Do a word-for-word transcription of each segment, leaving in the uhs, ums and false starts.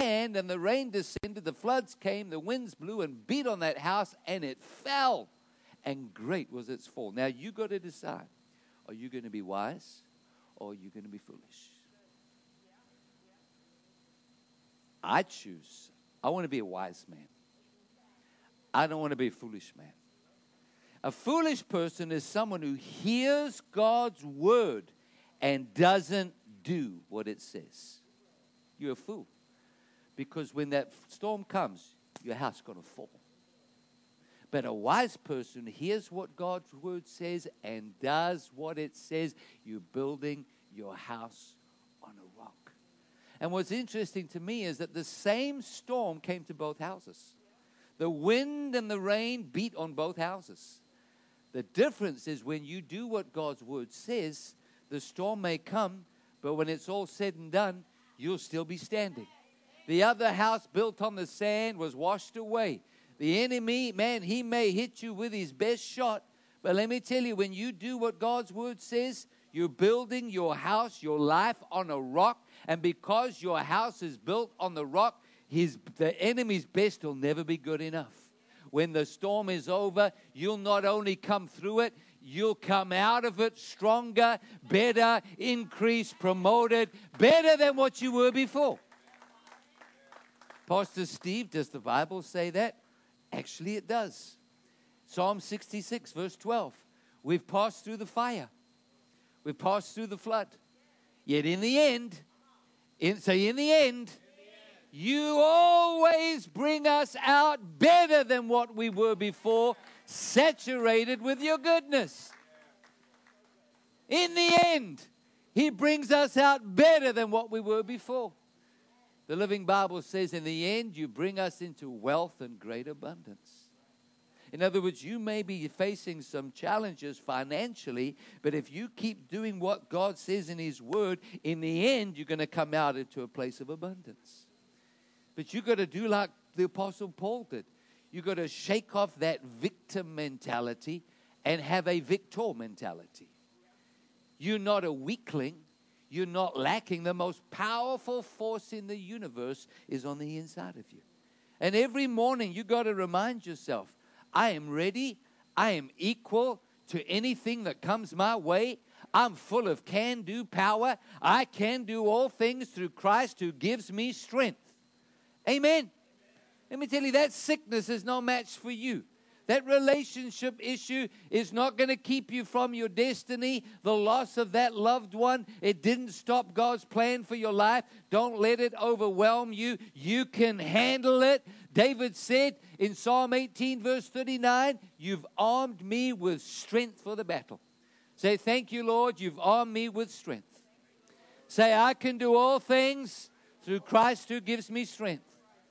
And the rain descended, the floods came, the winds blew and beat on that house, and it fell. And great was its fall. Now, you got to decide, are you going to be wise or are you going to be foolish? I choose. I want to be a wise man. I don't want to be a foolish man. A foolish person is someone who hears God's word and doesn't do what it says. You're a fool. Because when that storm comes, your house is going to fall. But a wise person hears what God's word says and does what it says. You're building your house on a rock. And what's interesting to me is that the same storm came to both houses. The wind and the rain beat on both houses. The difference is when you do what God's word says, the storm may come, but when it's all said and done, you'll still be standing. The other house built on the sand was washed away. The enemy, man, he may hit you with his best shot, but let me tell you, when you do what God's word says, you're building your house, your life on a rock, and because your house is built on the rock, his, the enemy's best will never be good enough. When the storm is over, you'll not only come through it, you'll come out of it stronger, better, increased, promoted, better than what you were before. Pastor Steve, does the Bible say that? Actually, it does. Psalm sixty-six, verse twelve. We've passed through the fire. We've passed through the flood. Yet in the end, in, say in the end, you always bring us out better than what we were before, saturated with your goodness. In the end, he brings us out better than what we were before. The Living Bible says, in the end, you bring us into wealth and great abundance. In other words, you may be facing some challenges financially, but if you keep doing what God says in his word, in the end, you're going to come out into a place of abundance. But you've got to do like the Apostle Paul did. You've got to shake off that victim mentality and have a victor mentality. You're not a weakling. You're not lacking. The most powerful force in the universe is on the inside of you. And every morning you got to remind yourself, I am ready. I am equal to anything that comes my way. I'm full of can-do power. I can do all things through Christ who gives me strength. Amen. Let me tell you, that sickness is no match for you. That relationship issue is not going to keep you from your destiny. The loss of that loved one, it didn't stop God's plan for your life. Don't let it overwhelm you. You can handle it. David said in Psalm eighteen, verse thirty-nine, you've armed me with strength for the battle. Say, thank you, Lord, you've armed me with strength. Say, I can do all things through Christ who gives me strength.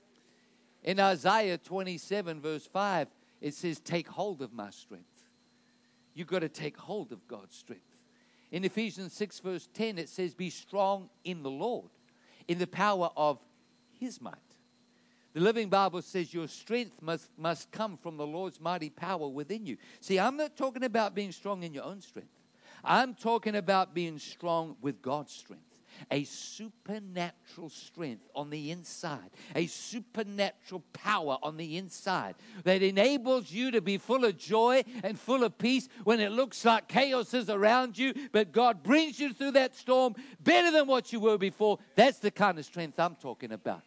In Isaiah twenty-seven, verse five, it says, take hold of my strength. You've got to take hold of God's strength. In Ephesians six, verse ten, it says, be strong in the Lord, in the power of his might. The Living Bible says your strength must, must come from the Lord's mighty power within you. See, I'm not talking about being strong in your own strength. I'm talking about being strong with God's strength. A supernatural strength on the inside, a supernatural power on the inside that enables you to be full of joy and full of peace when it looks like chaos is around you, but God brings you through that storm better than what you were before. That's the kind of strength I'm talking about.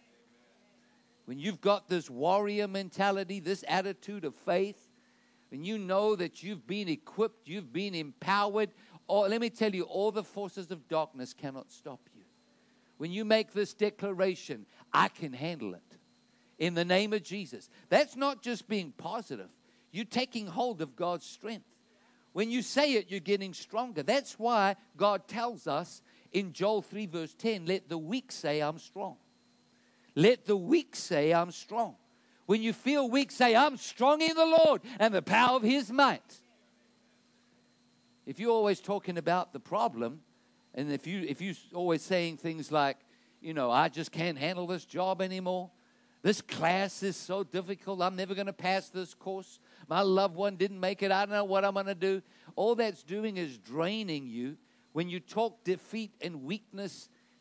When you've got this warrior mentality, this attitude of faith, when you know that you've been equipped, you've been empowered, or let me tell you, all the forces of darkness cannot stop you. When you make this declaration, I can handle it in the name of Jesus. That's not just being positive. You're taking hold of God's strength. When you say it, you're getting stronger. That's why God tells us in Joel three, verse ten, let the weak say, I'm strong. Let the weak say, I'm strong. When you feel weak, say, I'm strong in the Lord and the power of his might. If you're always talking about the problem, and if, you, if you're always saying things like, you know, I just can't handle this job anymore. This class is so difficult. I'm never going to pass this course. My loved one didn't make it. I don't know what I'm going to do. All that's doing is draining you. When you talk defeat and weakness,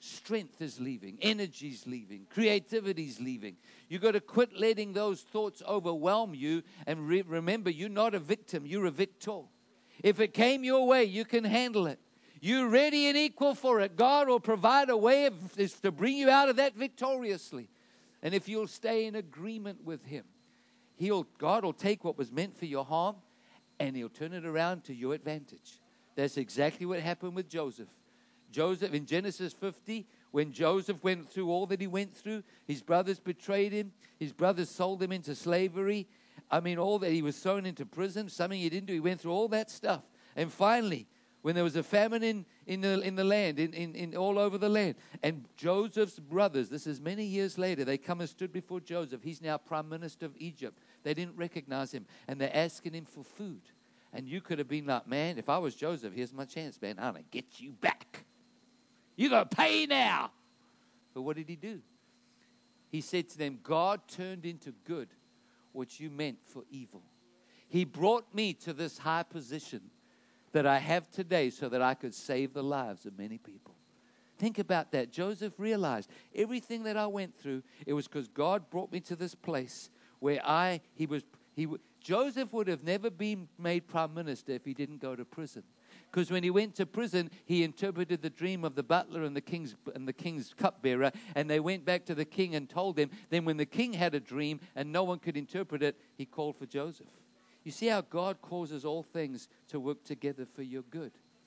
strength is leaving, energy's leaving, creativity's leaving. You got to quit letting those thoughts overwhelm you and re- remember, you're not a victim, you're a victor. If it came your way, you can handle it. You're ready and equal for it. God will provide a way of, is to bring you out of that victoriously. And if you'll stay in agreement with Him, He'll God will take what was meant for your harm and He'll turn it around to your advantage. That's exactly what happened with Joseph. Joseph, in Genesis fifty, when Joseph went through all that he went through, his brothers betrayed him, his brothers sold him into slavery. I mean, all that, he was thrown into prison, something he didn't do. He went through all that stuff. And finally, when there was a famine in, in, the, in the land, in, in, in all over the land, and Joseph's brothers, this is many years later, they come and stood before Joseph. He's now prime minister of Egypt. They didn't recognize him, and they're asking him for food. And you could have been like, man, if I was Joseph, here's my chance, man. I'm going to get you back. You got to pay now. But what did he do? He said to them, God turned into good what you meant for evil. He brought me to this high position that I have today so that I could save the lives of many people. Think about that. Joseph realized everything that I went through, it was because God brought me to this place where I, he was, he, Joseph would have never been made prime minister if he didn't go to prison. Because when he went to prison, he interpreted the dream of the butler and the king's and the king's cupbearer, and they went back to the king and told him. Then when the king had a dream and no one could interpret it, he called for Joseph. You see how God causes all things to work together for your good.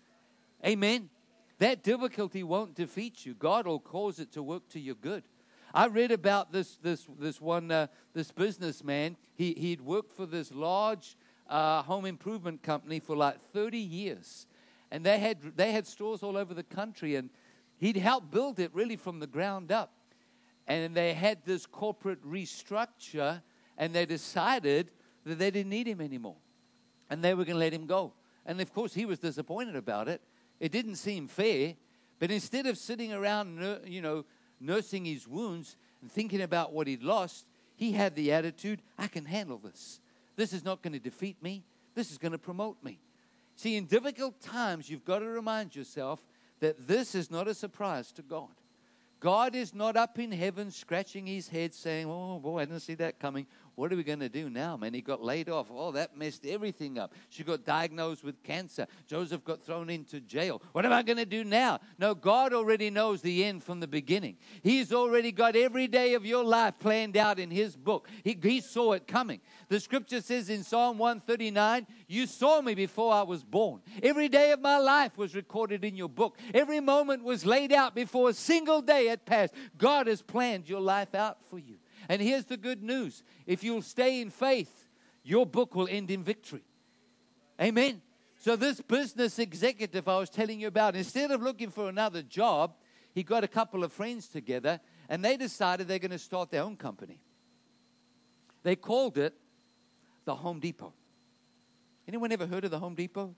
Amen. That difficulty won't defeat you. God will cause it to work to your good. I read about this this this one uh, this businessman. He he'd worked for this large uh, home improvement company for like thirty years, and they had they had stores all over the country, and he'd helped build it really from the ground up. And they had this corporate restructure, and they decided that they didn't need him anymore, and they were going to let him go. And of course, he was disappointed about it. It didn't seem fair, but instead of sitting around, you know, nursing his wounds and thinking about what he'd lost, he had the attitude, I can handle this. This is not going to defeat me. This is going to promote me. See, in difficult times, you've got to remind yourself that this is not a surprise to God. God is not up in heaven scratching his head saying, oh, boy, I didn't see that coming. What are we going to do now, man? He got laid off. Oh, that messed everything up. She got diagnosed with cancer. Joseph got thrown into jail. What am I going to do now? No, God already knows the end from the beginning. He's already got every day of your life planned out in his book. He, he saw it coming. The scripture says in Psalm one thirty-nine, you saw me before I was born. Every day of my life was recorded in your book. Every moment was laid out before a single day had passed. God has planned your life out for you. And here's the good news. If you'll stay in faith, your book will end in victory. Amen. So this business executive I was telling you about, instead of looking for another job, he got a couple of friends together, and they decided they're going to start their own company. They called it the Home Depot. Anyone ever heard of the Home Depot?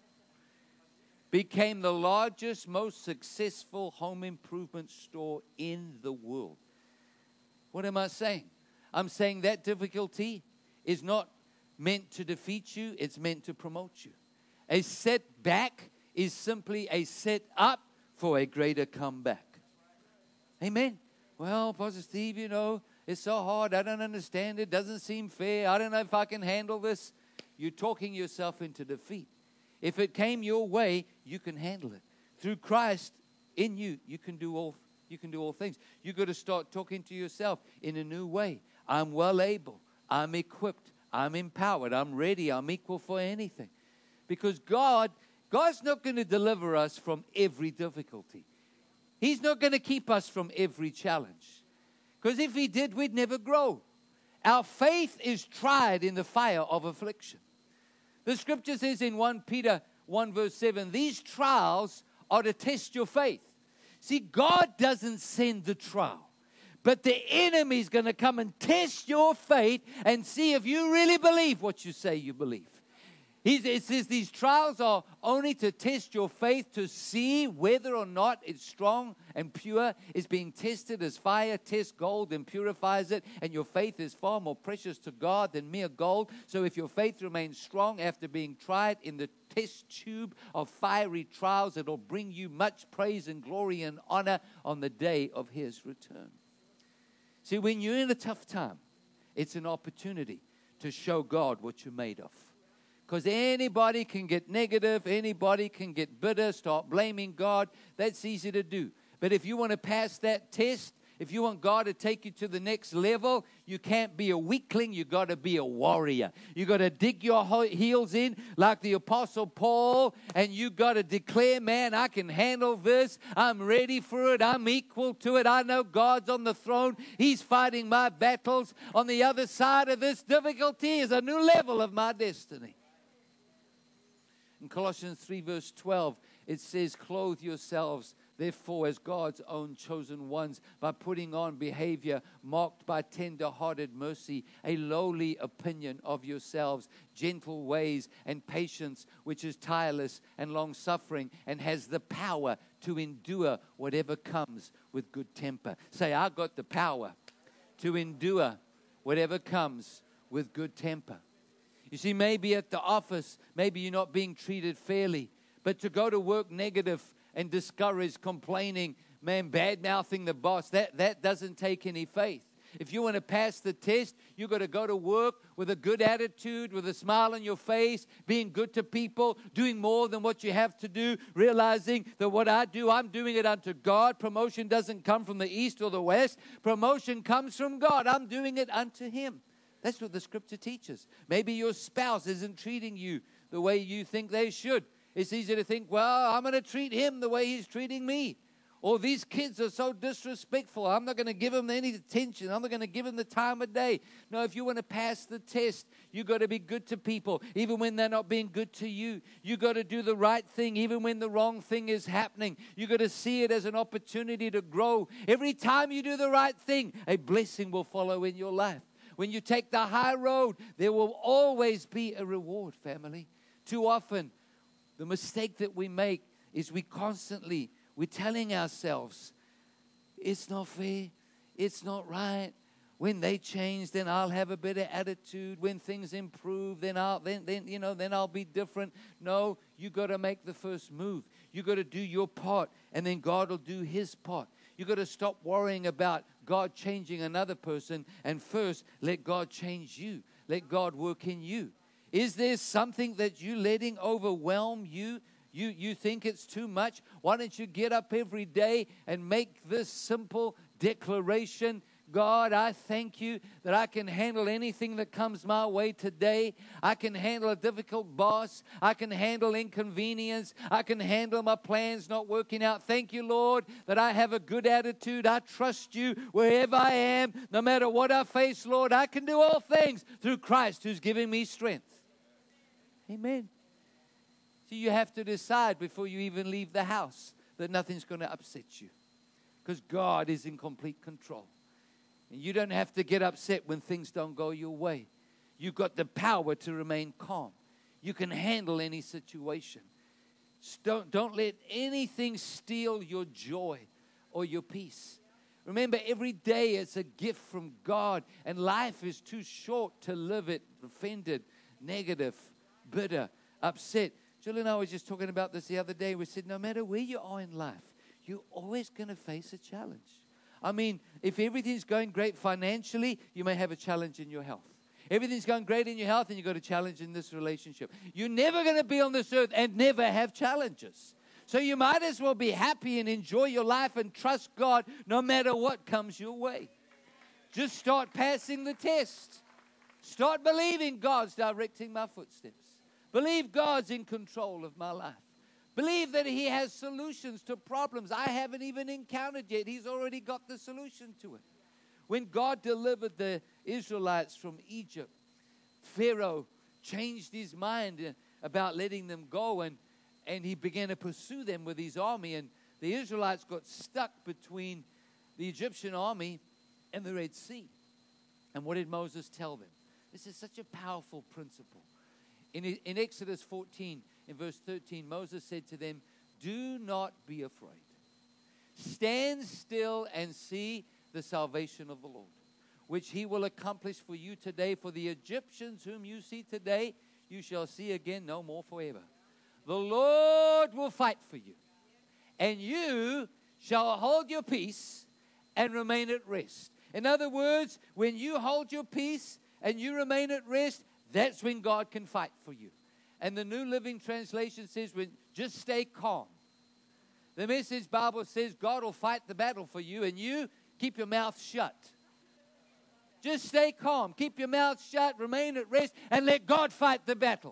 Became the largest, most successful home improvement store in the world. What am I saying? I'm saying that difficulty is not meant to defeat you. It's meant to promote you. A setback is simply a set up for a greater comeback. Amen. Well, Pastor Steve, you know, it's so hard. I don't understand it. Doesn't seem fair. I don't know if I can handle this. You're talking yourself into defeat. If it came your way, you can handle it. Through Christ in you, you can do all You can do all things. You've got to start talking to yourself in a new way. I'm well able. I'm equipped. I'm empowered. I'm ready. I'm equal for anything. Because God, God's not going to deliver us from every difficulty. He's not going to keep us from every challenge. Because if He did, we'd never grow. Our faith is tried in the fire of affliction. The scripture says in First Peter one verse seven, these trials are to test your faith. See, God doesn't send the trial, but the enemy's going to come and test your faith and see if you really believe what you say you believe. He's, it says these trials are only to test your faith, to see whether or not it's strong and pure. It's being tested as fire tests gold and purifies it. And your faith is far more precious to God than mere gold. So if your faith remains strong after being tried in the test tube of fiery trials, it'll bring you much praise and glory and honor on the day of His return. See, when you're in a tough time, it's an opportunity to show God what you're made of. Because anybody can get negative, anybody can get bitter, start blaming God. That's easy to do. But if you want to pass that test, if you want God to take you to the next level, you can't be a weakling. You got to be a warrior. You got to dig your heels in like the Apostle Paul, and you got to declare, man, I can handle this. I'm ready for it. I'm equal to it. I know God's on the throne. He's fighting my battles. On the other side of this difficulty is a new level of my destiny. In Colossians three, verse twelve, it says, clothe yourselves, therefore, as God's own chosen ones, by putting on behavior marked by tender-hearted mercy, a lowly opinion of yourselves, gentle ways, and patience, which is tireless and long-suffering, and has the power to endure whatever comes with good temper. Say, I got the power to endure whatever comes with good temper. You see, maybe at the office, maybe you're not being treated fairly, but to go to work negative and discouraged, complaining, man, bad-mouthing the boss, that, that doesn't take any faith. If you want to pass the test, you've got to go to work with a good attitude, with a smile on your face, being good to people, doing more than what you have to do, realizing that what I do, I'm doing it unto God. Promotion doesn't come from the east or the west. Promotion comes from God. I'm doing it unto Him. That's what the Scripture teaches. Maybe your spouse isn't treating you the way you think they should. It's easy to think, well, I'm going to treat him the way he's treating me. Or these kids are so disrespectful. I'm not going to give them any attention. I'm not going to give them the time of day. No, if you want to pass the test, you got to be good to people, even when they're not being good to you. You got to do the right thing, even when the wrong thing is happening. You got to see it as an opportunity to grow. Every time you do the right thing, a blessing will follow in your life. When you take the high road, there will always be a reward, family. Too often, the mistake that we make is we constantly, we're telling ourselves, it's not fair, it's not right. When they change, then I'll have a better attitude. When things improve, then I'll then then you know then I'll be different. No, you got to make the first move. You got to do your part, and then God will do His part. You got to stop worrying about God changing another person, and first let God change you. Let God work in you. Is there something that you're letting overwhelm you? You, you think it's too much? Why don't you get up every day and make this simple declaration? God, I thank you that I can handle anything that comes my way today. I can handle a difficult boss. I can handle inconvenience. I can handle my plans not working out. Thank you, Lord, that I have a good attitude. I trust you wherever I am. No matter what I face, Lord, I can do all things through Christ who's giving me strength. Amen. So you have to decide before you even leave the house that nothing's going to upset you, because God is in complete control. And you don't have to get upset when things don't go your way. You've got the power to remain calm. You can handle any situation. Don't, don't let anything steal your joy or your peace. Remember, every day is a gift from God, and life is too short to live it offended, negative, bitter, upset. Julie and I were just talking about this the other day. We said, no matter where you are in life, you're always going to face a challenge. I mean, if everything's going great financially, you may have a challenge in your health. Everything's going great in your health, and you've got a challenge in this relationship. You're never going to be on this earth and never have challenges. So you might as well be happy and enjoy your life and trust God no matter what comes your way. Just start passing the test. Start believing God's directing my footsteps. Believe God's in control of my life. Believe that He has solutions to problems I haven't even encountered yet. He's already got the solution to it. When God delivered the Israelites from Egypt, Pharaoh changed his mind about letting them go, and, and he began to pursue them with his army. And the Israelites got stuck between the Egyptian army and the Red Sea. And what did Moses tell them? This is such a powerful principle. In, in Exodus fourteen, in verse thirteen, Moses said to them, do not be afraid. Stand still and see the salvation of the Lord, which he will accomplish for you today. For the Egyptians whom you see today, you shall see again no more forever. The Lord will fight for you, and you shall hold your peace and remain at rest. In other words, when you hold your peace and you remain at rest, that's when God can fight for you. And the New Living Translation says, when, just stay calm. The Message Bible says God will fight the battle for you, and you keep your mouth shut. Just stay calm. Keep your mouth shut, remain at rest, and let God fight the battle.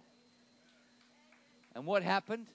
And what happened?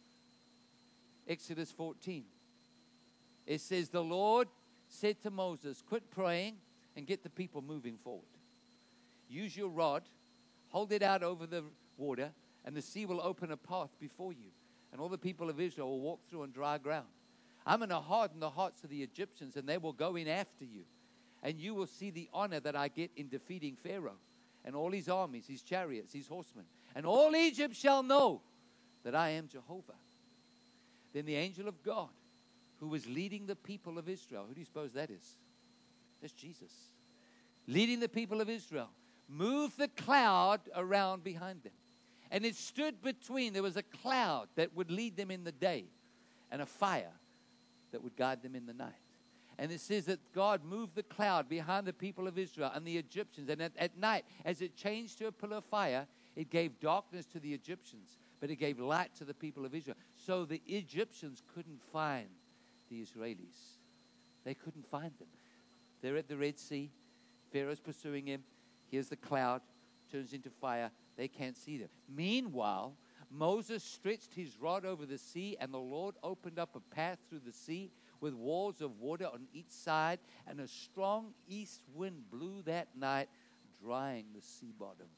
Exodus fourteen. It says, the Lord said to Moses, quit praying and get the people moving forward. Use your rod, hold it out over the water, and the sea will open a path before you. And all the people of Israel will walk through on dry ground. I'm going to harden the hearts of the Egyptians, and they will go in after you. And you will see the honor that I get in defeating Pharaoh and all his armies, his chariots, his horsemen. And all Egypt shall know that I am Jehovah. Then the angel of God, who was leading the people of Israel, who do you suppose that is? That's Jesus. Leading the people of Israel, moved the cloud around behind them. And it stood between, there was a cloud that would lead them in the day and a fire that would guide them in the night. And it says that God moved the cloud behind the people of Israel and the Egyptians. And at, at night, as it changed to a pillar of fire, it gave darkness to the Egyptians, but it gave light to the people of Israel. So the Egyptians couldn't find the Israelis. They couldn't find them. They're at the Red Sea. Pharaoh's pursuing him. Here's the cloud, turns into fire. They can't see them. Meanwhile, Moses stretched his rod over the sea, and the Lord opened up a path through the sea with walls of water on each side, and a strong east wind blew that night, drying the sea bottom.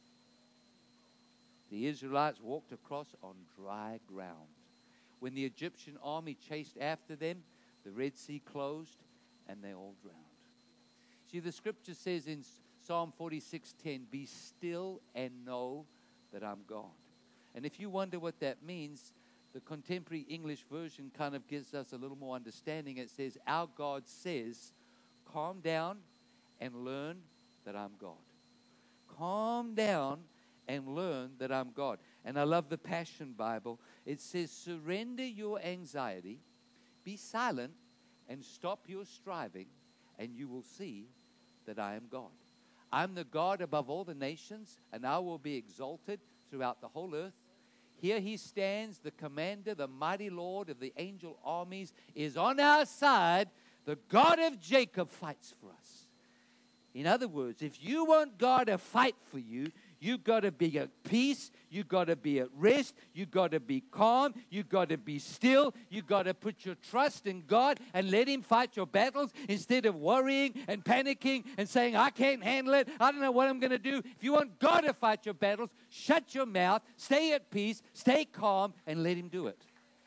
The Israelites walked across on dry ground. When the Egyptian army chased after them, the Red Sea closed, and they all drowned. See, the scripture says in Psalm forty-six ten, be still and know that I'm God. And if you wonder what that means, the contemporary English version kind of gives us a little more understanding. It says, our God says, calm down and learn that I'm God. Calm down and learn that I'm God. And I love the Passion Bible. It says, surrender your anxiety, be silent, and stop your striving, and you will see that I am God. I'm the God above all the nations, and I will be exalted throughout the whole earth. Here he stands, the commander, the mighty Lord of the angel armies is on our side. The God of Jacob fights for us. In other words, if you want God to fight for you, you've got to be at peace. You've got to be at rest. You've got to be calm. You've got to be still. You've got to put your trust in God and let him fight your battles instead of worrying and panicking and saying, I can't handle it. I don't know what I'm going to do. If you want God to fight your battles, shut your mouth, stay at peace, stay calm, and let him do it.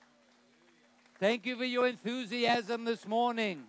Thank you for your enthusiasm this morning.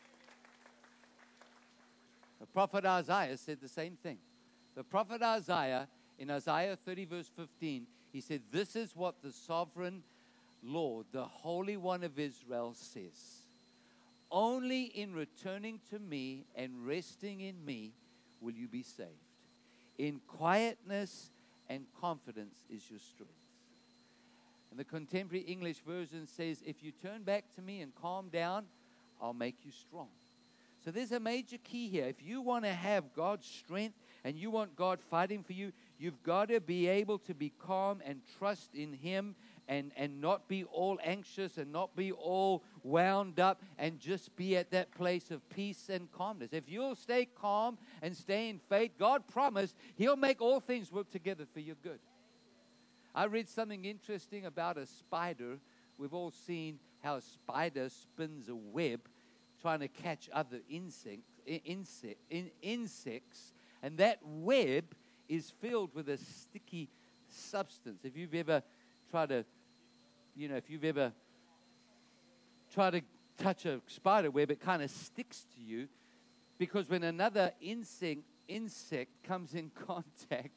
The prophet Isaiah said the same thing. The prophet Isaiah, in Isaiah thirty, verse fifteen, he said, this is what the sovereign Lord, the Holy One of Israel, says. Only in returning to me and resting in me will you be saved. In quietness and confidence is your strength. And the contemporary English version says, if you turn back to me and calm down, I'll make you strong. So there's a major key here. If you want to have God's strength and you want God fighting for you, you've got to be able to be calm and trust in him and, and not be all anxious and not be all wound up and just be at that place of peace and calmness. If you'll stay calm and stay in faith, God promised he'll make all things work together for your good. I read something interesting about a spider. We've all seen how a spider spins a web trying to catch other insects, insect, in, insects, and that web is filled with a sticky substance. If you've ever tried to, you know, if you've ever tried to touch a spider web, it kind of sticks to you because when another insect insect comes in contact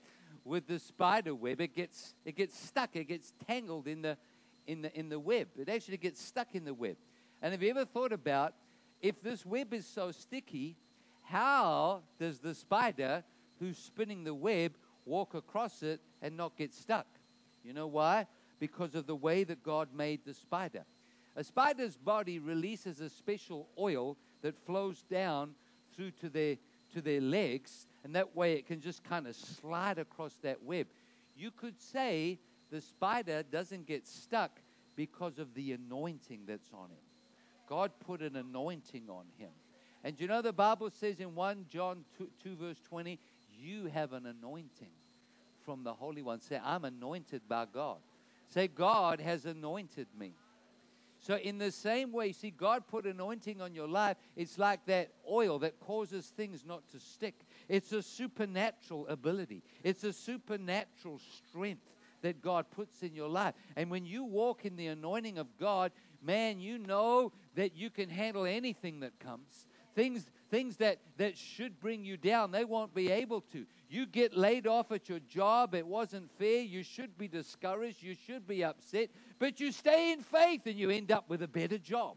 with the spider web, it gets it gets stuck, it gets tangled in the in the in the web. It actually gets stuck in the web. And have you ever thought about, if this web is so sticky, how does the spider who's spinning the web walk across it and not get stuck? You know why? Because of the way that God made the spider. A spider's body releases a special oil that flows down through to their to their legs, and that way it can just kind of slide across that web. You could say the spider doesn't get stuck because of the anointing that's on him. God put an anointing on him. And you know the Bible says in First John two verse twenty, you have an anointing from the Holy One. Say, I'm anointed by God. Say, God has anointed me. So in the same way, see, God put anointing on your life. It's like that oil that causes things not to stick. It's a supernatural ability. It's a supernatural strength that God puts in your life. And when you walk in the anointing of God, man, you know that you can handle anything that comes. Things, things that, that should bring you down, they won't be able to. You get laid off at your job, it wasn't fair, you should be discouraged, you should be upset, but you stay in faith and you end up with a better job.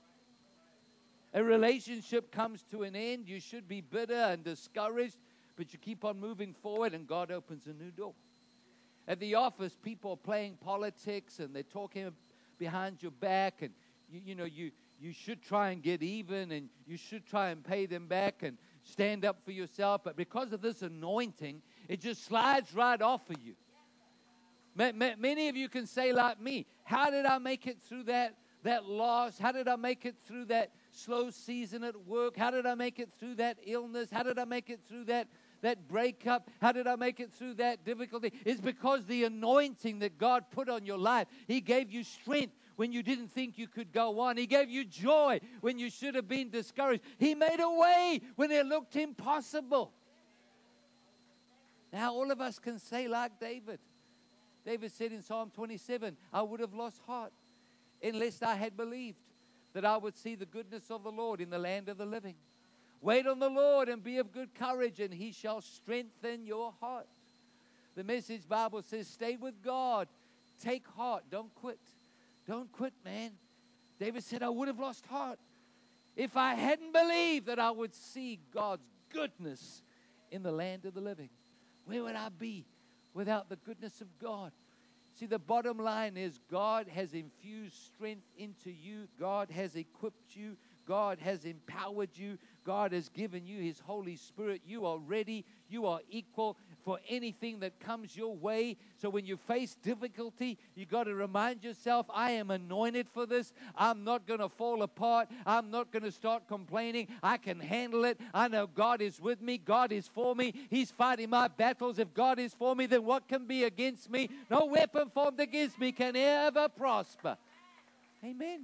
A relationship comes to an end, you should be bitter and discouraged, but you keep on moving forward and God opens a new door. At the office, people are playing politics and they're talking behind your back, and you, you know, you You should try and get even, and you should try and pay them back and stand up for yourself. But because of this anointing, it just slides right off of you. Many of you can say like me, how did I make it through that, that loss? How did I make it through that slow season at work? How did I make it through that illness? How did I make it through that, that breakup? How did I make it through that difficulty? It's because the anointing that God put on your life. He gave you strength when you didn't think you could go on. He gave you joy when you should have been discouraged. He made a way when it looked impossible. Now all of us can say like David. David said in Psalm twenty-seven, I would have lost heart unless I had believed that I would see the goodness of the Lord in the land of the living. Wait on the Lord and be of good courage, and he shall strengthen your heart. The Message Bible says, stay with God. Take heart. Don't quit. Don't quit, man. David said, I would have lost heart if I hadn't believed that I would see God's goodness in the land of the living. Where would I be without the goodness of God? See, the bottom line is God has infused strength into you. God has equipped you. God has empowered you. God has given you his Holy Spirit. You are ready. You are equal for anything that comes your way. So when you face difficulty, you got to remind yourself, I am anointed for this. I'm not going to fall apart. I'm not going to start complaining. I can handle it. I know God is with me. God is for me. He's fighting my battles. If God is for me, then what can be against me? No weapon formed against me can ever prosper. Amen.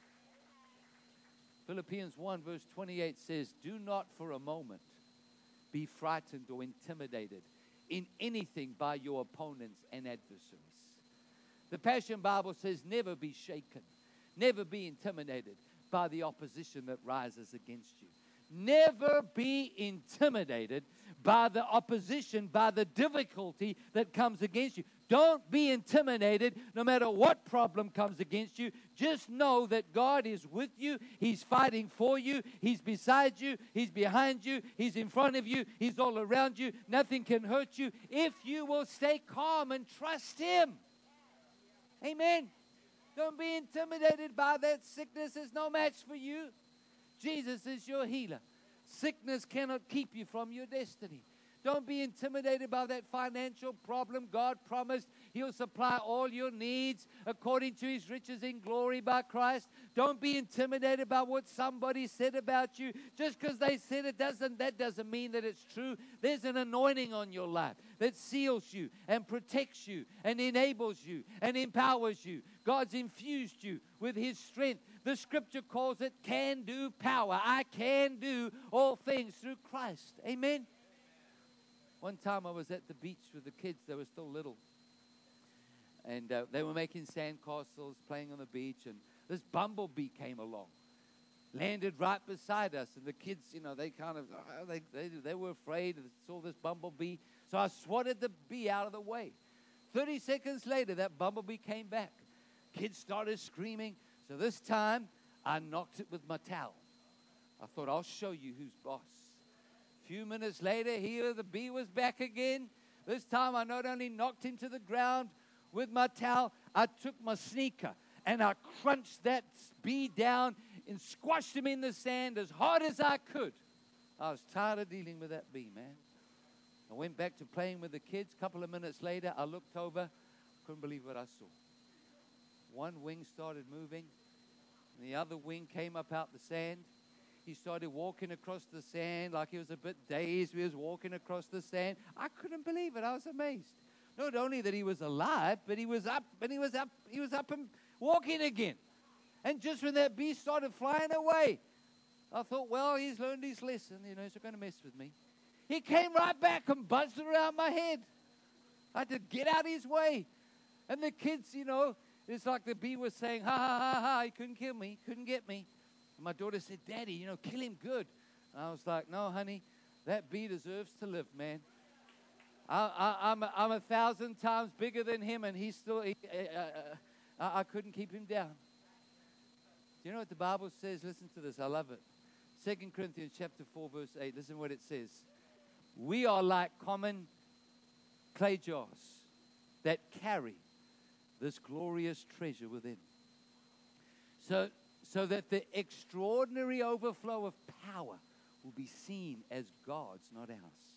Philippians one verse twenty-eight says, do not for a moment be frightened or intimidated in anything by your opponents and adversaries. The Passion Bible says, never be shaken, never be intimidated by the opposition that rises against you. Never be intimidated by the opposition, by the difficulty that comes against you. Don't be intimidated no matter what problem comes against you. Just know that God is with you. He's fighting for you. He's beside you. He's behind you. He's in front of you. He's all around you. Nothing can hurt you if you will stay calm and trust him. Amen. Don't be intimidated by that sickness. It's no match for you. Jesus is your healer. Sickness cannot keep you from your destiny. Don't be intimidated by that financial problem. God promised he'll supply all your needs according to his riches in glory by Christ. Don't be intimidated by what somebody said about you. Just because they said it doesn't, that doesn't mean that it's true. There's an anointing on your life that seals you and protects you and enables you and empowers you. God's infused you with his strength. The scripture calls it can-do power. I can do all things through Christ. Amen. One time I was at the beach with the kids. They were still little. And uh, they were making sandcastles, playing on the beach. And this bumblebee came along, landed right beside us. And the kids, you know, they kind of, uh, they, they, they were afraid. They saw this bumblebee So I swatted the bee out of the way. thirty seconds later, that bumblebee came back. Kids started screaming. So this time, I knocked it with my towel. I thought, I'll show you who's boss. A few minutes later, here the bee was back again. This time, I not only knocked him to the ground with my towel, I took my sneaker and I crunched that bee down and squashed him in the sand as hard as I could. I was tired of dealing with that bee, man. I went back to playing with the kids. A couple of minutes later, I looked over. Couldn't believe what I saw. One wing started moving, and the other wing came up out the sand. He started walking across the sand like he was a bit dazed. He was walking across the sand. I couldn't believe it. I was amazed. Not only that he was alive, but he was up, and he was up, he was up and walking again. And just when that bee started flying away, I thought, well, he's learned his lesson. You know, he's not going to mess with me. He came right back and buzzed around my head. I had to get out of his way. And the kids, you know, it's like the bee was saying, ha, ha, ha, ha, he couldn't kill me, couldn't get me. And my daughter said, Daddy, you know, kill him good. And I was like, no, honey, that bee deserves to live, man. I, I, I'm, a, I'm a thousand times bigger than him, and he's still, he, uh, uh, I, I couldn't keep him down. Do you know what the Bible says? Listen to this. I love it. Second Corinthians chapter four, verse eight. Listen what it says. We are like common clay jars that carry this glorious treasure within. So, so that the extraordinary overflow of power will be seen as God's, not ours.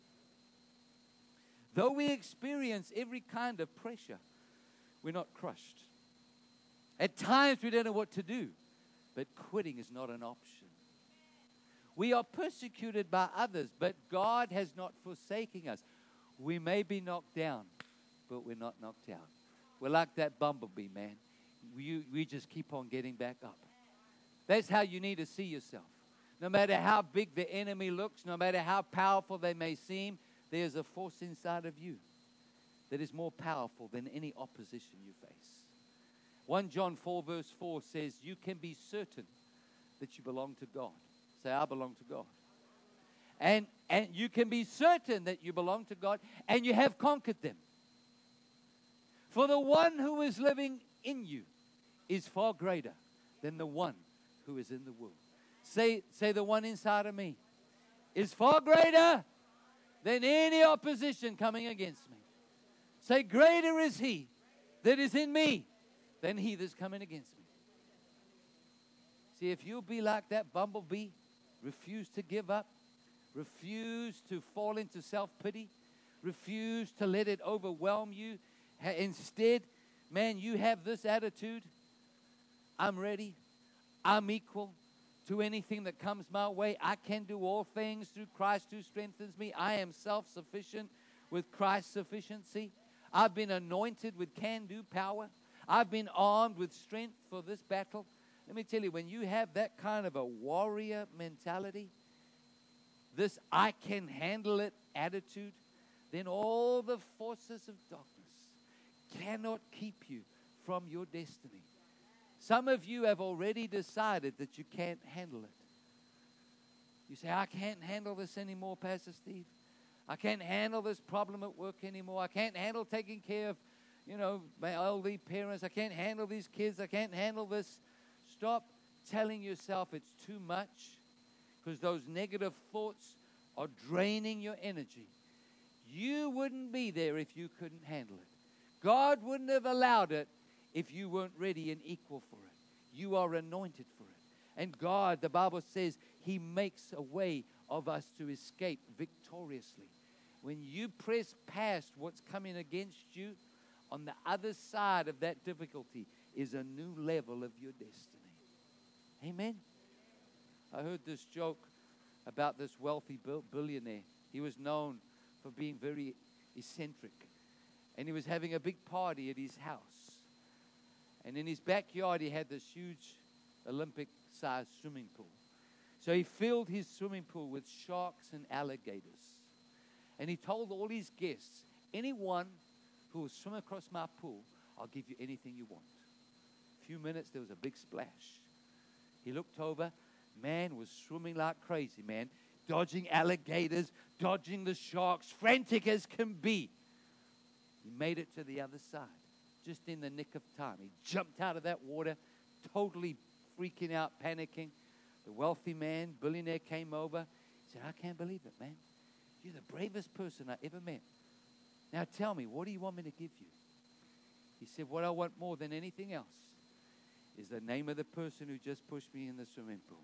Though we experience every kind of pressure, we're not crushed. At times we don't know what to do, but quitting is not an option. We are persecuted by others, but God has not forsaken us. We may be knocked down, but we're not knocked out. We're like that bumblebee, man. We, we just keep on getting back up. That's how you need to see yourself. No matter how big the enemy looks, no matter how powerful they may seem, there's a force inside of you that is more powerful than any opposition you face. First John four verse four says, you can be certain that you belong to God. Say, I belong to God. And, and you can be certain that you belong to God and you have conquered them. For the one who is living in you is far greater than the one who is in the world. Say, say the one inside of me is far greater than any opposition coming against me. Say, greater is he that is in me than he that's coming against me. See, if you'll be like that bumblebee, refuse to give up, refuse to fall into self-pity, refuse to let it overwhelm you. Instead, man, you have this attitude. I'm ready. I'm equal to anything that comes my way. I can do all things through Christ who strengthens me. I am self-sufficient with Christ's sufficiency. I've been anointed with can-do power. I've been armed with strength for this battle. Let me tell you, when you have that kind of a warrior mentality, this I can handle it attitude, then all the forces of darkness cannot keep you from your destiny. Some of you have already decided that you can't handle it. You say, I can't handle this anymore, Pastor Steve. I can't handle this problem at work anymore. I can't handle taking care of, you know, my elderly parents. I can't handle these kids. I can't handle this. Stop telling yourself it's too much, because those negative thoughts are draining your energy. You wouldn't be there if you couldn't handle it. God wouldn't have allowed it if you weren't ready and equal for it. You are anointed for it. And God, the Bible says, He makes a way of us to escape victoriously. When you press past what's coming against you, on the other side of that difficulty is a new level of your destiny. Amen? I heard this joke about this wealthy billionaire. He was known for being very eccentric. And he was having a big party at his house. And in his backyard, he had this huge Olympic-sized swimming pool. So he filled his swimming pool with sharks and alligators. And he told all his guests, anyone who will swim across my pool, I'll give you anything you want. A few minutes, there was a big splash. He looked over. Man was swimming like crazy, man. dodging alligators, dodging the sharks, frantic as can be. He made it to the other side, just in the nick of time. He jumped out of that water, totally freaking out, panicking. The wealthy man, billionaire, came over. He said, I can't believe it, man. You're the bravest person I ever met. Now tell me, what do you want me to give you? He said, what I want more than anything else is the name of the person who just pushed me in the swimming pool.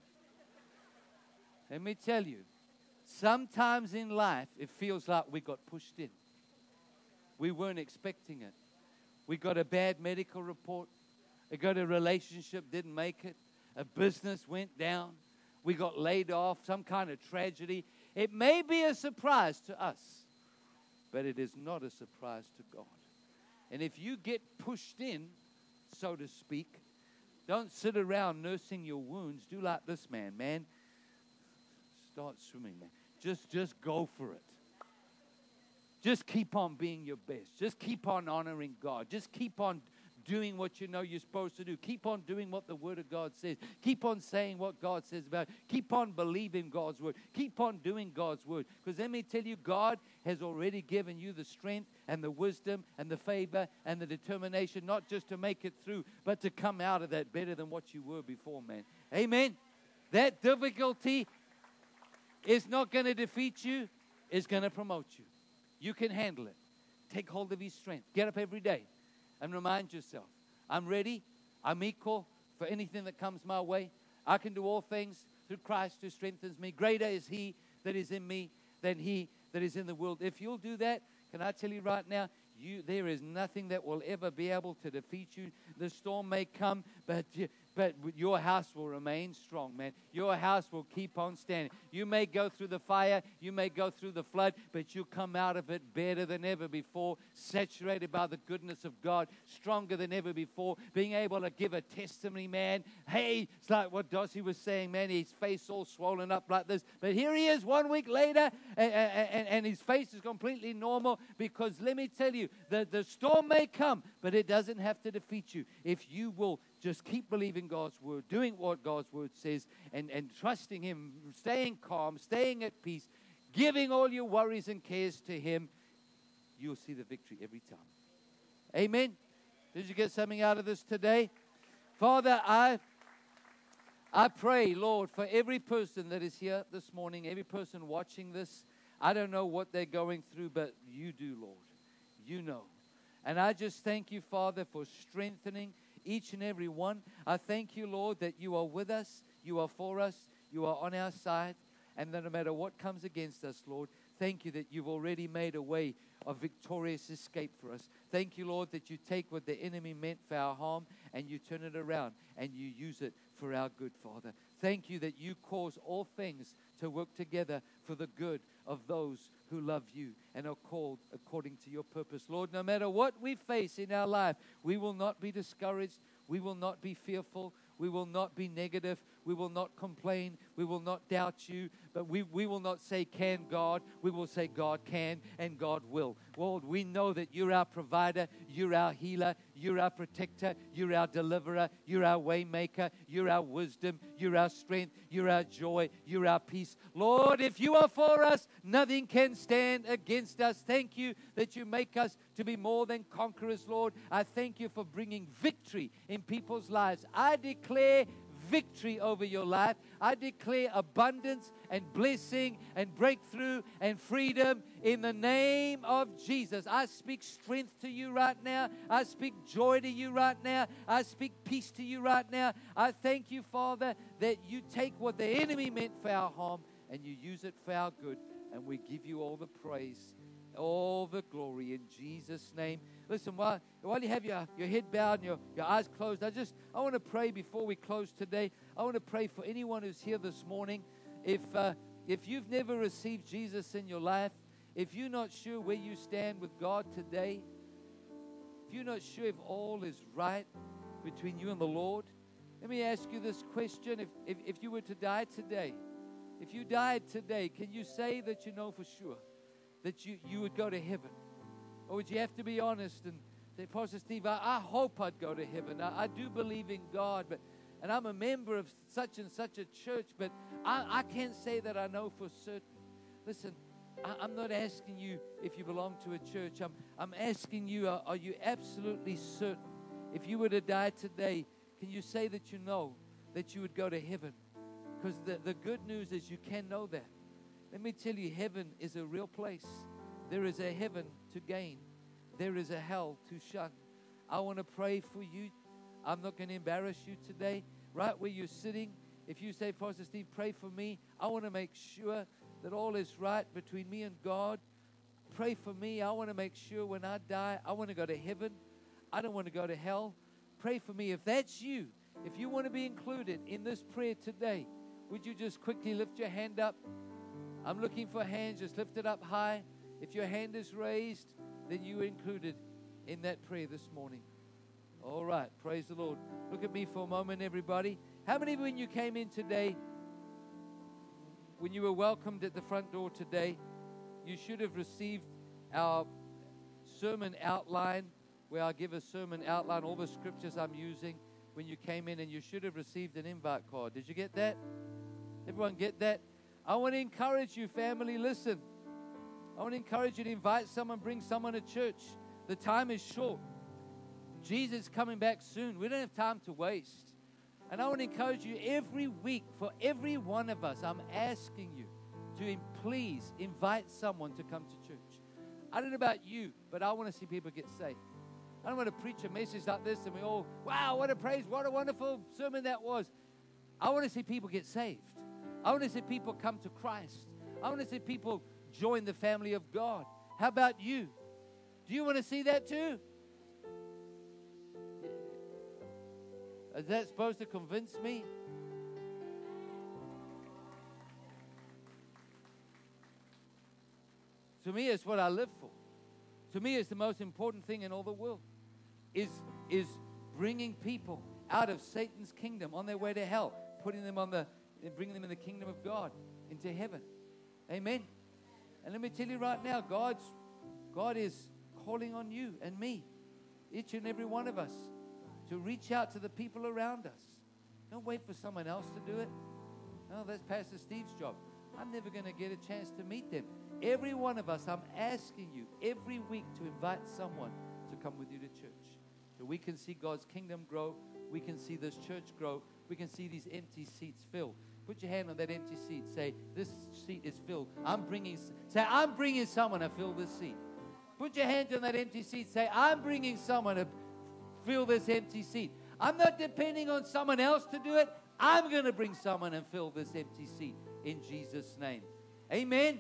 Let me tell you, sometimes in life, it feels like we got pushed in. We weren't expecting it. We got a bad medical report. We got a relationship, didn't make it. A business went down. We got laid off, some kind of tragedy. It may be a surprise to us, but it is not a surprise to God. And if you get pushed in, so to speak, don't sit around nursing your wounds. Do like this man, man. Start swimming, man. Just, just go for it. Just keep on being your best. Just keep on honoring God. Just keep on doing what you know you're supposed to do. Keep on doing what the Word of God says. Keep on saying what God says about it. Keep on believing God's Word. Keep on doing God's Word. Because let me tell you, God has already given you the strength and the wisdom and the favor and the determination, not just to make it through, but to come out of that better than what you were before, man. Amen. That difficulty is not going to defeat you. It's going to promote you. You can handle it. Take hold of His strength. Get up every day and remind yourself, I'm ready, I'm equal for anything that comes my way. I can do all things through Christ who strengthens me. Greater is He that is in me than he that is in the world. If you'll do that, can I tell you right now, you, there is nothing that will ever be able to defeat you. The storm may come, but you, but your house will remain strong, man. Your house will keep on standing. You may go through the fire, you may go through the flood, but you'll come out of it better than ever before, saturated by the goodness of God, stronger than ever before, being able to give a testimony, man. Hey, it's like what Dossie was saying, man, his face all swollen up like this. But here he is one week later, and, and, and his face is completely normal, because let me tell you, the, the storm may come, but it doesn't have to defeat you. If you will just keep believing God's word, doing what God's word says, and, and trusting Him, staying calm, staying at peace, giving all your worries and cares to Him, you'll see the victory every time. Amen. Did you get something out of this today? Father, I, I pray, Lord, for every person that is here this morning, every person watching this. I don't know what they're going through, but you do, Lord. You know. And I just thank you, Father, for strengthening each and every one. I thank you, Lord, that you are with us, you are for us, you are on our side, and that no matter what comes against us, Lord, thank you that you've already made a way of victorious escape for us. Thank you, Lord, that you take what the enemy meant for our harm and you turn it around and you use it for our good, Father. Thank you that you cause all things to work together for the good of those who love you and are called according to your purpose. Lord, no matter what we face in our life, we will not be discouraged. We will not be fearful. We will not be negative. We will not complain. We will not doubt you. But we, we will not say, can God? We will say, God can and God will. Lord, we know that you're our provider. You're our healer. You're our protector. You're our deliverer. You're our way maker. You're our wisdom. You're our strength. You're our joy. You're our peace. Lord, if you are for us, nothing can stand against us. Thank you that you make us to be more than conquerors, Lord. I thank you for bringing victory in people's lives. I declare victory over your life. I declare abundance and blessing and breakthrough and freedom in the name of Jesus. I speak strength to you right now. I speak joy to you right now. I speak peace to you right now. I thank you, Father, that you take what the enemy meant for our harm and you use it for our good. And we give you all the praise, all the glory in Jesus' name. Listen, while, while you have your, your head bowed and your, your eyes closed, I just, I want to pray before we close today. I want to pray for anyone who's here this morning. If, uh, if you've never received Jesus in your life, if you're not sure where you stand with God today, if you're not sure if all is right between you and the Lord, let me ask you this question. If, if, if you were to die today, if you died today, can you say that you know for sure that you, you would go to heaven? Or would you have to be honest and say, Pastor Steve, I, I hope I'd go to heaven. I, I do believe in God, but and I'm a member of such and such a church, but I, I can't say that I know for certain. Listen, I, I'm not asking you if you belong to a church. I'm, I'm asking you, are, are you absolutely certain? If you were to die today, can you say that you know that you would go to heaven? Because the, the good news is you can know that. Let me tell you, heaven is a real place. There is a heaven to gain. There is a hell to shun. I want to pray for you. I'm not going to embarrass you today. Right where you're sitting, if you say, Pastor Steve, pray for me, I want to make sure that all is right between me and God. Pray for me. I want to make sure when I die, I want to go to heaven. I don't want to go to hell. Pray for me. If that's you, if you want to be included in this prayer today, would you just quickly lift your hand up? I'm looking for hands. Just lift it up high. If your hand is raised, then you are included in that prayer this morning. All right. Praise the Lord. Look at me for a moment, everybody. How many when you came in today, when you were welcomed at the front door today, you should have received our sermon outline, where I give a sermon outline, all the scriptures I'm using when you came in, and you should have received an invite card. Did you get that? Everyone get that? I want to encourage you, family, listen. I want to encourage you to invite someone, bring someone to church. The time is short. Jesus is coming back soon. We don't have time to waste. And I want to encourage you every week, for every one of us, I'm asking you to please invite someone to come to church. I don't know about you, but I want to see people get saved. I don't want to preach a message like this and we all, wow, what a praise, what a wonderful sermon that was. I want to see people get saved. I want to see people come to Christ. I want to see people join the family of God. How about you? Do you want to see that too? Is that supposed to convince me? To me, it's what I live for. To me, it's the most important thing in all the world. Is, is bringing people out of Satan's kingdom on their way to hell, putting them on the, bringing them in the kingdom of God, into heaven. Amen. And let me tell you right now, God's, God is calling on you and me, each and every one of us, to reach out to the people around us. Don't wait for someone else to do it. No, that's Pastor Steve's job. I'm never going to get a chance to meet them. Every one of us, I'm asking you every week to invite someone to come with you to church. So we can see God's kingdom grow. We can see this church grow. We can see these empty seats filled. Put your hand on that empty seat. Say, this seat is filled. I'm bringing, say, I'm bringing someone to fill this seat. Put your hand on that empty seat. Say, I'm bringing someone to fill this empty seat. I'm not depending on someone else to do it. I'm going to bring someone and fill this empty seat in Jesus' name. Amen.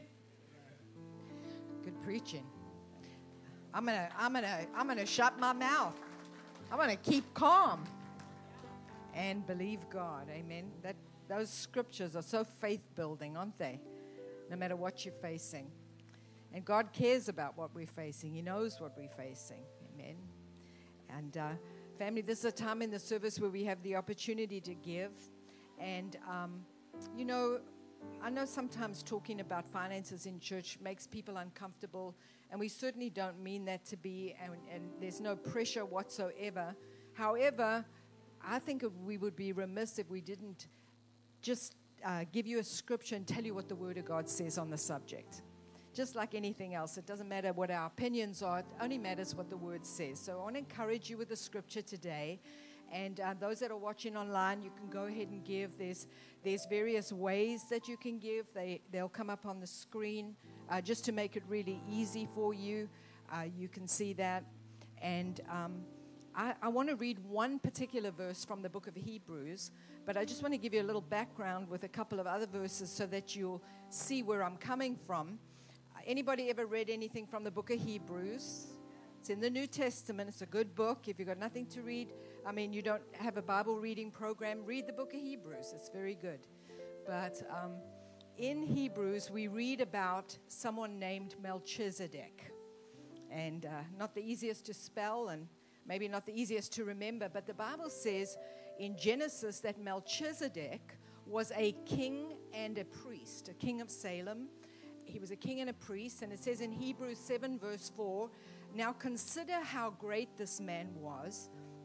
Good preaching. I'm gonna, I'm gonna, I'm gonna shut my mouth. I'm gonna keep calm and believe God. Amen. That those scriptures are so faith building, aren't they? No matter what you're facing, and God cares about what we're facing. He knows what we're facing. Amen. And uh, family, this is a time in the service where we have the opportunity to give, and um, you know. I know sometimes talking about finances in church makes people uncomfortable, and we certainly don't mean that to be, and, and there's no pressure whatsoever. However, I think we would be remiss if we didn't just uh, give you a scripture and tell you what the Word of God says on the subject. Just like anything else, it doesn't matter what our opinions are, it only matters what the Word says. So I want to encourage you with the scripture today. And uh, those that are watching online, you can go ahead and give. There's there's various ways that you can give. They, they'll come up on the screen uh, just to make it really easy for you. Uh, you can see that. And um, I, I want to read one particular verse from the book of Hebrews, but I just want to give you a little background with a couple of other verses so that you'll see where I'm coming from. Uh, anybody ever read anything from the book of Hebrews? It's in the New Testament. It's a good book. If you've got nothing to read, I mean, you don't have a Bible reading program, read the book of Hebrews. It's very good. But um, in Hebrews, we read about someone named Melchizedek. And uh, not the easiest to spell and maybe not the easiest to remember, but the Bible says in Genesis that Melchizedek was a king and a priest, a king of Salem. He was a king and a priest. And it says in Hebrews seven, verse four, now consider how great this man was,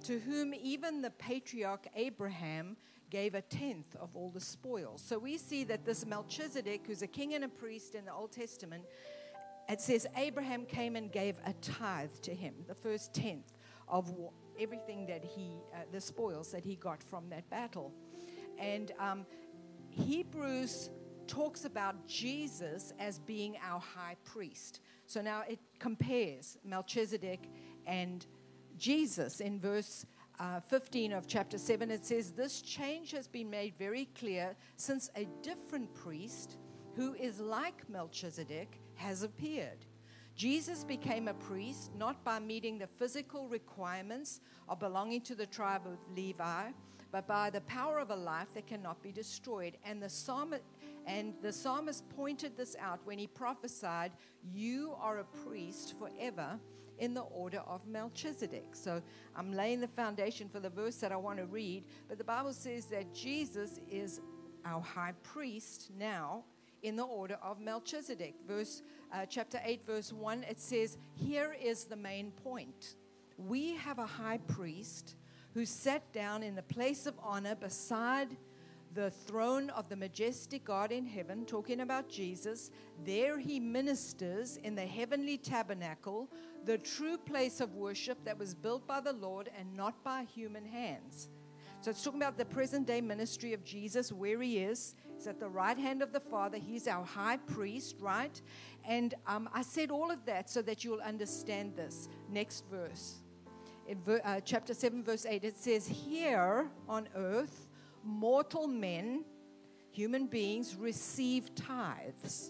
to whom even the patriarch Abraham gave a tenth of all the spoils. So we see that this Melchizedek, who's a king and a priest in the Old Testament, it says Abraham came and gave a tithe to him, the first tenth of everything that he, uh, the spoils that he got from that battle. And um, Hebrews talks about Jesus as being our high priest. So now it compares Melchizedek and Jesus. In verse uh, fifteen of chapter seven, it says, this change has been made very clear since a different priest who is like Melchizedek has appeared. Jesus became a priest not by meeting the physical requirements of belonging to the tribe of Levi, but by the power of a life that cannot be destroyed. And the psalmist, and the psalmist pointed this out when he prophesied, you are a priest forever in the order of Melchizedek. So I'm laying the foundation for the verse that I want to read, but the Bible says that Jesus is our high priest now in the order of Melchizedek. Verse uh, chapter eight, verse one, it says, here is the main point. We have a high priest who sat down in the place of honor beside the throne of the majestic God in heaven, talking about Jesus. There he ministers in the heavenly tabernacle, the true place of worship that was built by the Lord and not by human hands. So it's talking about the present day ministry of Jesus, where he is. He's at the right hand of the Father. He's our high priest, right? And um, I said all of that so that you'll understand this. Next verse. In ver- uh, chapter seven, verse eight, it says, here on earth, mortal men, human beings, receive tithes.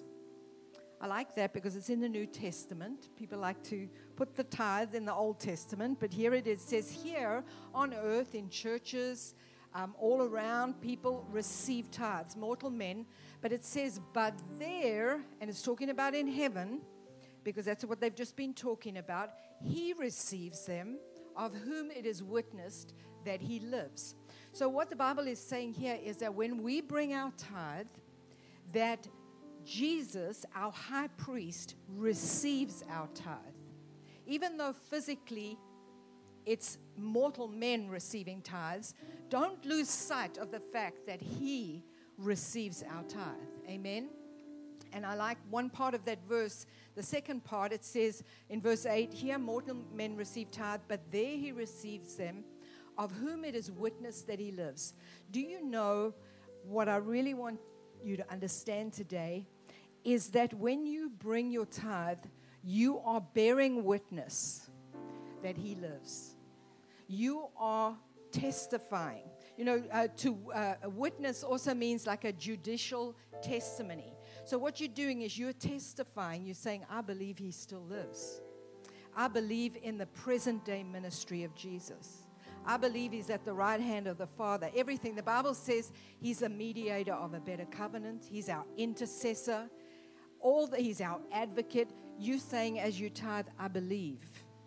I like that because it's in the New Testament. People like to put the tithe in the Old Testament, but here it is. It says here on earth, in churches, um, all around, people receive tithes, mortal men. But it says, but there, and it's talking about in heaven, because that's what they've just been talking about, he receives them, of whom it is witnessed that he lives. So what the Bible is saying here is that when we bring our tithe, that Jesus, our high priest, receives our tithe. Even though physically it's mortal men receiving tithes, don't lose sight of the fact that he receives our tithe. Amen? And I like one part of that verse. The second part, it says in verse eight, here mortal men receive tithe, but there he receives them, of whom it is witnessed that he lives. Do you know what I really want you to understand today is that when you bring your tithe, you are bearing witness that he lives. You are testifying. You know, uh, to uh, a witness also means like a judicial testimony. So what you're doing is you're testifying. You're saying, I believe he still lives. I believe in the present day ministry of Jesus. I believe he's at the right hand of the Father. Everything. The Bible says he's a mediator of a better covenant. He's our intercessor. All the, he's our advocate. You saying as you tithe, I believe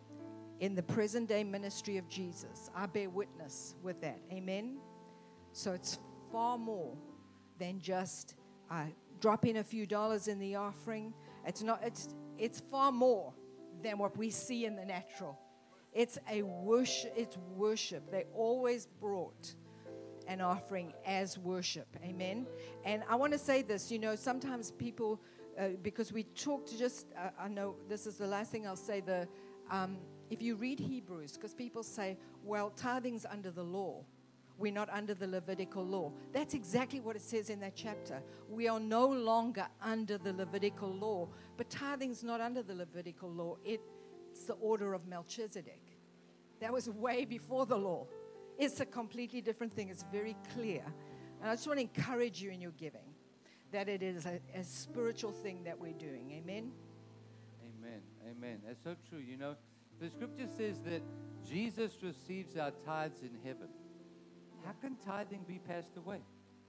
in the present day ministry of Jesus. I bear witness with that. Amen? So it's far more than just uh, dropping a few dollars in the offering. It's not. It's it's far more than what we see in the natural. It's a worship. It's worship. They always brought an offering as worship. Amen. And I want to say this. You know, sometimes people, uh, because we talk to just. Uh, I know this is the last thing I'll say. The um, if you read Hebrews, because people say, well, tithing's under the law. We're not under the Levitical law. That's exactly what it says in that chapter. We are no longer under the Levitical law. But tithing's not under the Levitical law. It's the order of Melchizedek. That was way before the law. It's a completely different thing. It's very clear. And I just want to encourage you in your giving that it is a, a spiritual thing that we're doing. Amen? Amen. Amen. That's so true. You know, the scripture says that Jesus receives our tithes in heaven. How can tithing be passed away?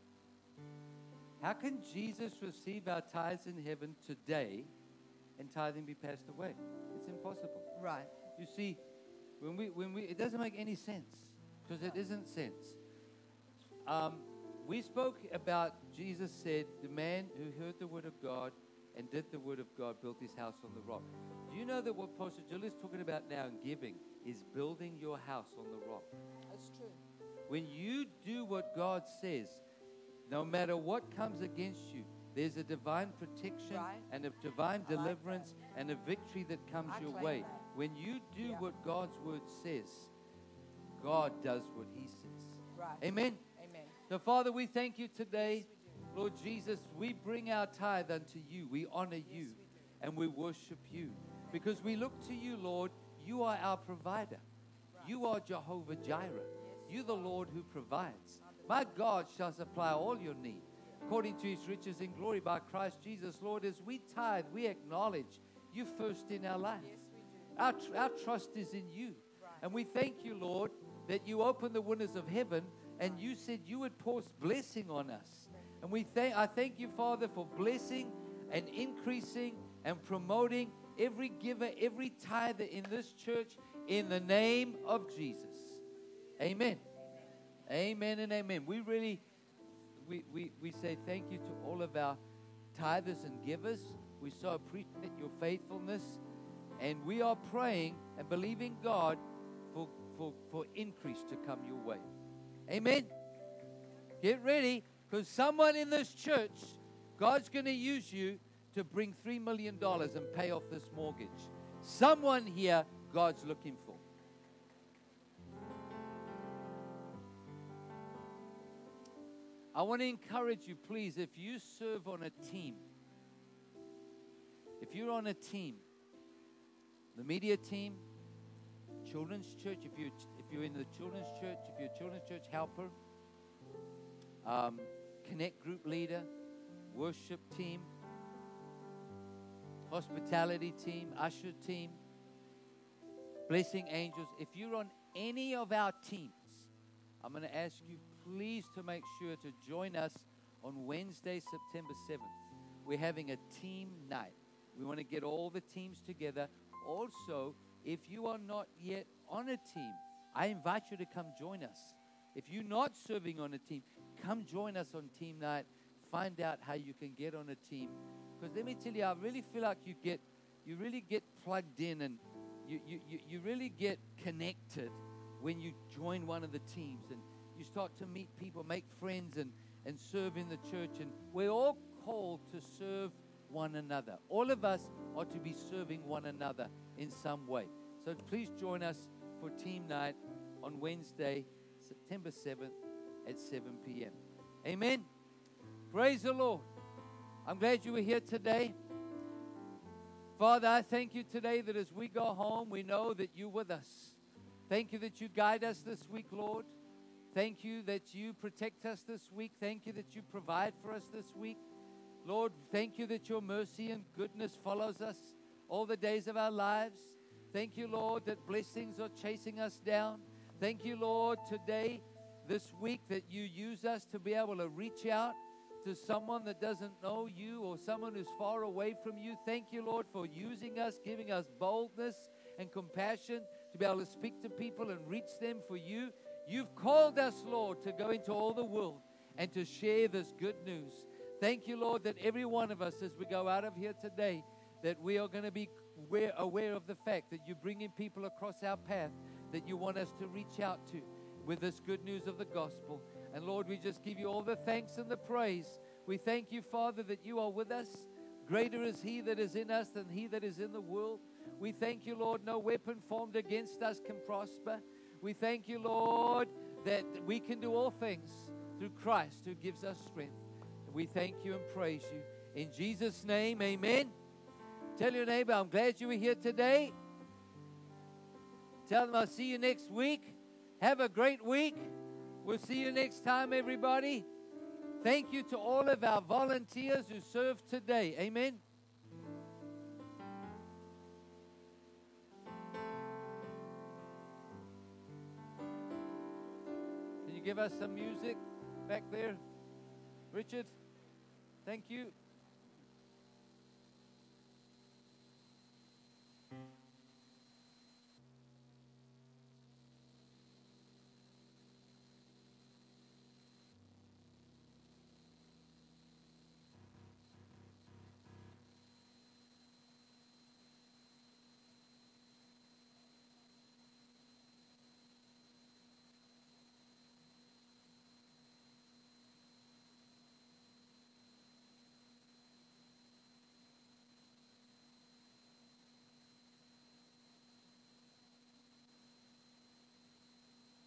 How can Jesus receive our tithes in heaven today and tithing be passed away? It's impossible. Right. You see, when we, when we, it doesn't make any sense because it isn't sense. Um, we spoke about, Jesus said, the man who heard the word of God and did the word of God built his house on the rock. Do you know that what Pastor Jill is talking about now in giving is building your house on the rock? That's true. When you do what God says, no matter what comes against you, there's a divine protection Right. and a divine I like deliverance and a victory that comes I your claim way. that. When you do Yeah. what God's word says, God does what he says. Right. Amen. Amen. So, Father, we thank you today. Yes, we do. Lord Jesus, we bring our tithe unto you. We honor you we do. and we worship you because we look to you, Lord. You are our provider. You are Jehovah Jireh. You're the Lord who provides. My God shall supply all your need according to his riches in glory by Christ Jesus. Lord, as we tithe, we acknowledge you first in our life. Yes, we do. Our, tr- our trust is in you. Right. And we thank you, Lord, that you open the windows of heaven and you said you would pour blessing on us. And we thank, I thank you, Father, for blessing and increasing and promoting every giver, every tither in this church in the name of Jesus. Amen. Amen and amen. We really, we, we, we say thank you to all of our tithers and givers. We so appreciate your faithfulness. And we are praying and believing God for, for, for increase to come your way. Amen. Get ready, because someone in this church, God's going to use you to bring three million dollars and pay off this mortgage. Someone here God's looking for. I want to encourage you, please, if you serve on a team, if you're on a team, the media team, children's church, if you're, if you're in the children's church, if you're a children's church helper, um, connect group leader, worship team, hospitality team, usher team, blessing angels, if you're on any of our teams, I'm going to ask you please to make sure to join us on Wednesday, September seventh. We're having a team night. We want to get all the teams together. Also, if you are not yet on a team, I invite you to come join us. If you're not serving on a team, come join us on team night. Find out how you can get on a team. Because let me tell you, I really feel like you get, you really get plugged in and you, you, you, you really get connected when you join one of the teams and you start to meet people, make friends, and, and serve in the church. And we're all called to serve one another. All of us are to be serving one another in some way. So please join us for team night on Wednesday, September seventh at seven p.m. Amen. Praise the Lord. I'm glad you were here today. Father, I thank you today that as we go home, we know that you're with us. Thank you that you guide us this week, Lord. Thank you that you protect us this week. Thank you that you provide for us this week. Lord, thank you that your mercy and goodness follows us all the days of our lives. Thank you, Lord, that blessings are chasing us down. Thank you, Lord, today, this week, that you use us to be able to reach out to someone that doesn't know you or someone who's far away from you. Thank you, Lord, for using us, giving us boldness and compassion to be able to speak to people and reach them for you. You've called us, Lord, to go into all the world and to share this good news. Thank you, Lord, that every one of us, as we go out of here today, that we are going to be aware, aware of the fact that you're bringing people across our path that you want us to reach out to with this good news of the gospel. And Lord, we just give you all the thanks and the praise. We thank you, Father, that you are with us. Greater is he that is in us than he that is in the world. We thank you, Lord, no weapon formed against us can prosper. We thank you, Lord, that we can do all things through Christ who gives us strength. We thank you and praise you. In Jesus' name, amen. Tell your neighbor, I'm glad you were here today. Tell them I'll see you next week. Have a great week. We'll see you next time, everybody. Thank you to all of our volunteers who served today. Amen. Can you give us some music back there? Richard, thank you.